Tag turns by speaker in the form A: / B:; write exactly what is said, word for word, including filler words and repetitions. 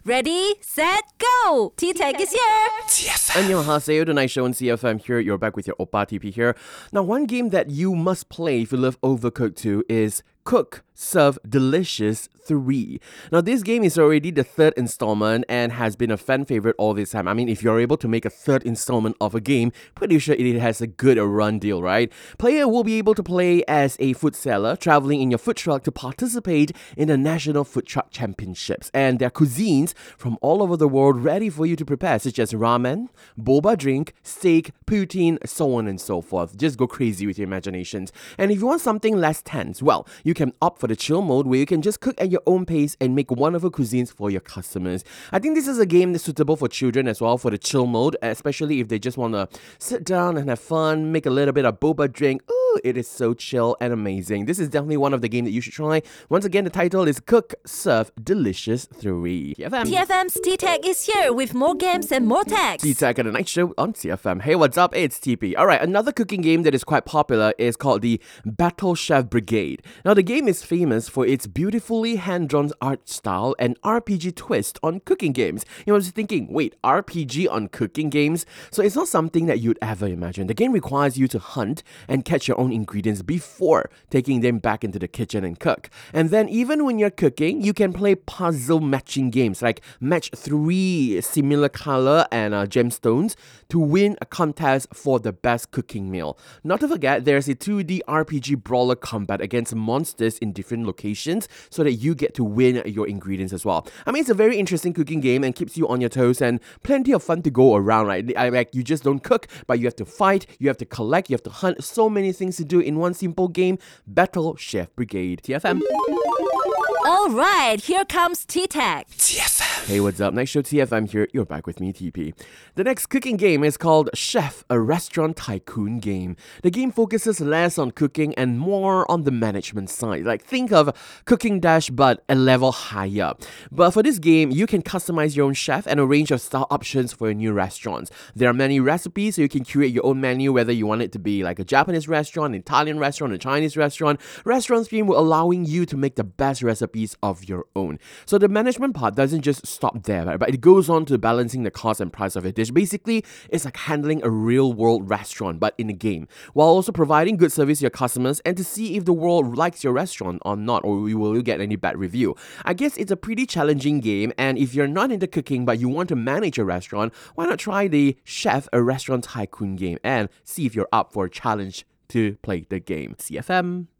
A: Ready, set, go! T-Tech is here!
B: T F M. Annyeonghaseyo, the night show on T F M here. You're back with your Oppa T P here. Now, one game that you must play if you love Overcooked two is Cook, Serve, Delicious three. Now, this game is already the third installment and has been a fan favorite all this time. I mean, if you're able to make a third installment of a game, pretty sure it has a good run deal, right? Player will be able to play as a food seller, traveling in your food truck to participate in the National Food Truck Championships. And there are cuisines from all over the world ready for you to prepare, such as ramen, boba drink, steak, poutine, so on and so forth. Just go crazy with your imaginations. And if you want something less tense, well, you can opt for the chill mode where you can just cook at your own pace and make wonderful cuisines for your customers. I think this is a game that's suitable for children as well for the chill mode, especially if they just want to sit down and have fun, make a little bit of boba drink. Ooh, it is so chill and amazing. This is definitely one of the games that you should try. Once again, the title is Cook, Serve, Delicious three. T F M.
A: T F M's T-Tech is here with more games and more tags.
B: T-Tech at the night show on T F M. Hey, what's up? It's T P. Alright, another cooking game that is quite popular is called the Battle Chef Brigade. Now, the game is famous for its beautifully hand-drawn art style and R P G twist on cooking games. You know, I was thinking, wait, R P G on cooking games? So it's not something that you'd ever imagine. The game requires you to hunt and catch your own ingredients before taking them back into the kitchen and cook. And then even when you're cooking, you can play puzzle matching games, like match three similar color and uh, gemstones to win a contest for the best cooking meal. Not to forget, there's a two D R P G brawler combat against monsters in different locations so that you get to win your ingredients as well. I mean, it's a very interesting cooking game and keeps you on your toes and plenty of fun to go around, right? I like you just don't cook, but you have to fight, you have to collect, you have to hunt. So many things to do in one simple game. Battle Chef Brigade. T F M.
A: Alright, here comes T-Tech.
B: T F M. Hey, what's up? Next show T F M here. You're back with me, T P. The next cooking game is called Chef, a Restaurant Tycoon game. The game focuses less on cooking and more on the management side. Like, think of Cooking Dash, but a level higher. But for this game, you can customize your own chef and a range of style options for your new restaurants. There are many recipes, so you can curate your own menu, whether you want it to be like a Japanese restaurant, an Italian restaurant, a Chinese restaurant. Restaurant Stream will allowing you to make the best recipes of your own. So the management part doesn't just stop there, right? But it goes on to balancing the cost and price of a dish. Basically, it's like handling a real-world restaurant, but in a game, while also providing good service to your customers and to see if the world likes your restaurant or not, or will you get any bad review. I guess it's a pretty challenging game, and if you're not into cooking but you want to manage a restaurant, why not try the Chef, a Restaurant Tycoon game and see if you're up for a challenge to play the game. C F M.